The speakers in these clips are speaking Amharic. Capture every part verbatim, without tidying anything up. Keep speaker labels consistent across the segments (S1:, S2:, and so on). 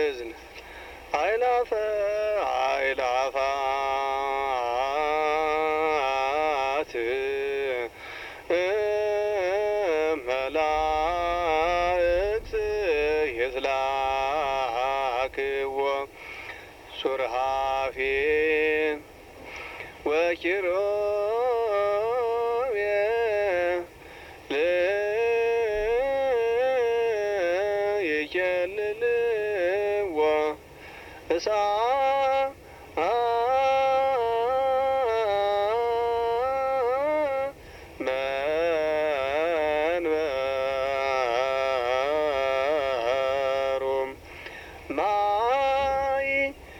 S1: ግዕዝን አይላፈ አይላፋት መላእክት የትላክዎ ሱርሃፌ ወኪሩቤል ይኬልልዎ እሳት መንበሩ ማይ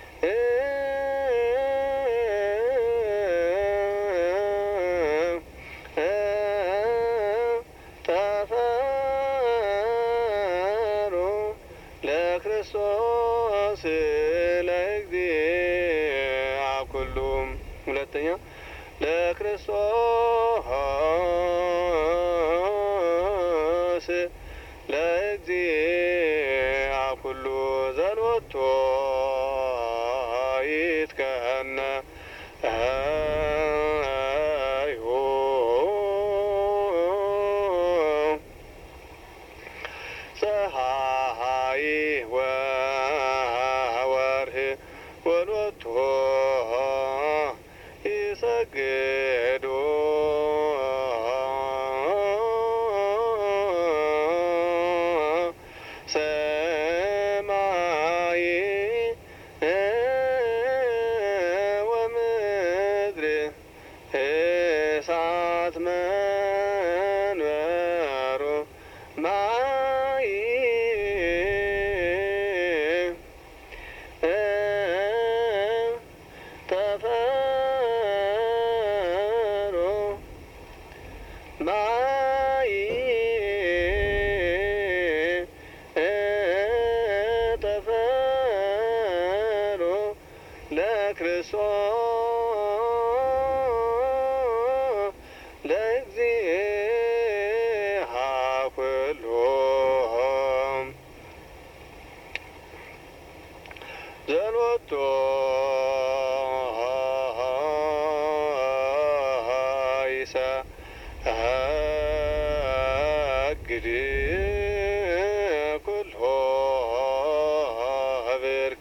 S1: ጠፈሩ ለክርስቶስ ለእግዚአ ኩሉ ሁለተኛ ለክርስቶስ ለእግዚአ ኩሉ ዘሎቱ ይትከነ አዩ ፀሐይ ወወርህ ወሎቱ ይሰግዱ ሰማይ ወምድር እሳት መንበሩ ማይ ጠፈሩ ማይ ጠፈሩ ለክርስቶስ ለእግዚአ ኩሉ ዘሎቱ ይሰግድ ኩሉ ብርክ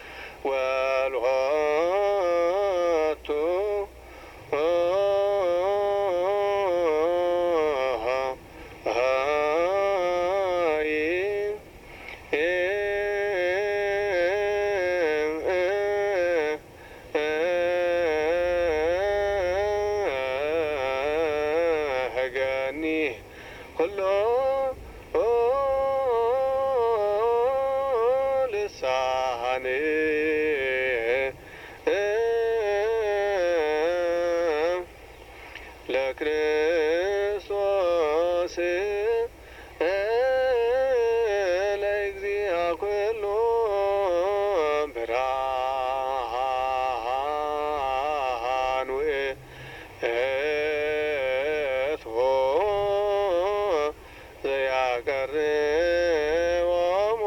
S1: ወሎቱ ገኒ ኩሎ ልሳን ለክርስቶስ ለእግዚአ ኩሉ ብርሃን ውእቱ ዘያቀርቦሙ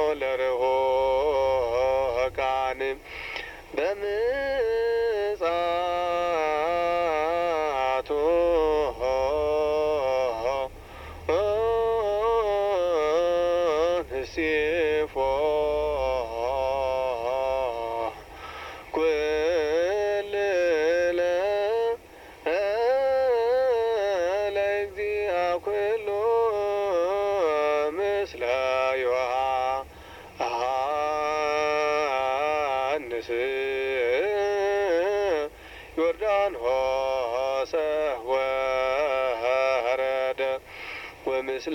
S1: ለርሑቃን በምጽአቱ ንሴፎ ኩልለ ለእግዚአ ኩሉ ምስለ ዮሐንስ ዮርዳኖስ ወረደ ወምስለ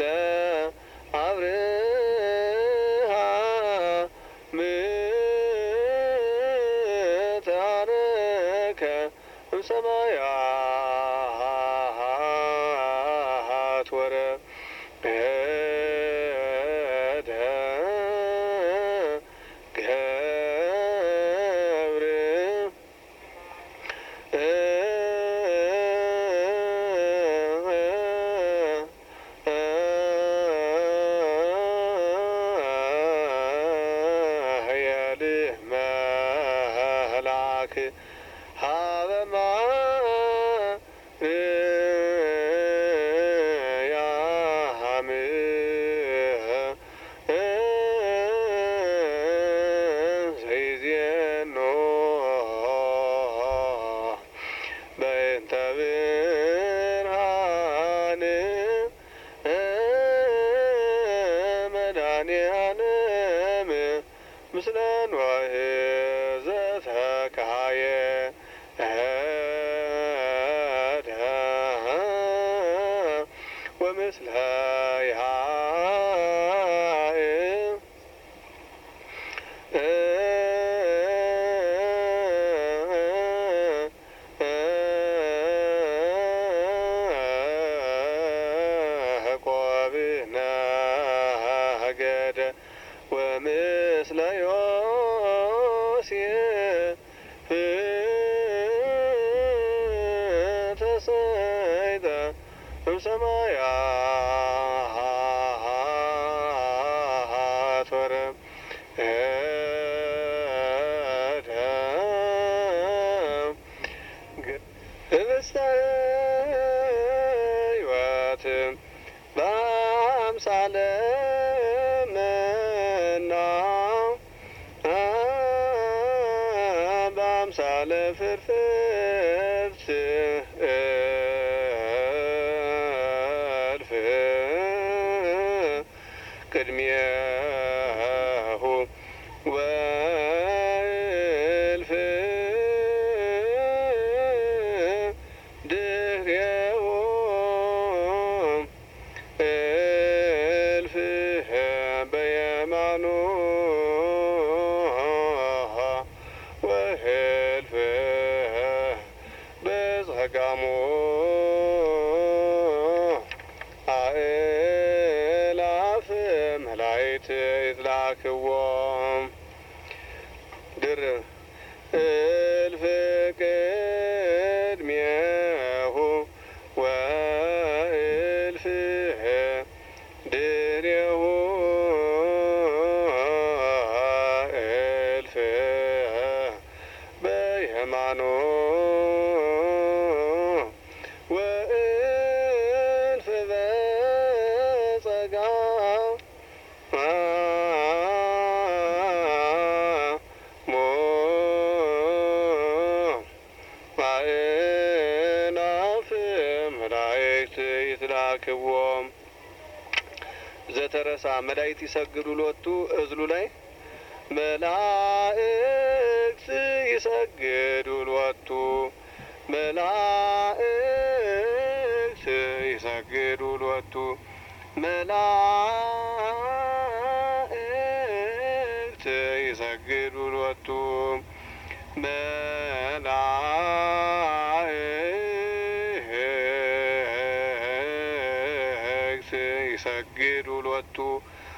S1: አብርሃም ታረከ እምሰማያት ወረደ ገብረ መድኃኒዓለም ምስለ ኖህ ዘተካየ እደ ወምስለ ያእ ያዕቆብ ወምስለ ዮሴፍ ተሰይጠ እምሰማያት ወረደ ህብስተ ሕይወት በአምሳለ መና በአምሳለ ፍርፍርት እልፍ ቅድሜሁ ወእልፍ ድኅሬሁ እልፍ በየማኑ ወእልፍ በጸጋሙ አእላፍ መላእክት ይትላክዎ ድርብ እልፍ ቅድሜሁ ወእልፍ ድኅሬሁ እልፍ በየማኑ ወእልፍ በጸጋሙ አእላፍ መላእክት ይትላክዎ ዘተረሳ መላእክት ይሰግዱ ሎቱ እዝሉ ላይ መላእክት ይሰግዱ ሎቱ መላእክት ይሰግዱ ሎቱ መላእክት ይሰግዱ ሎቱ መላእክት ይሰግዱ ሎቱ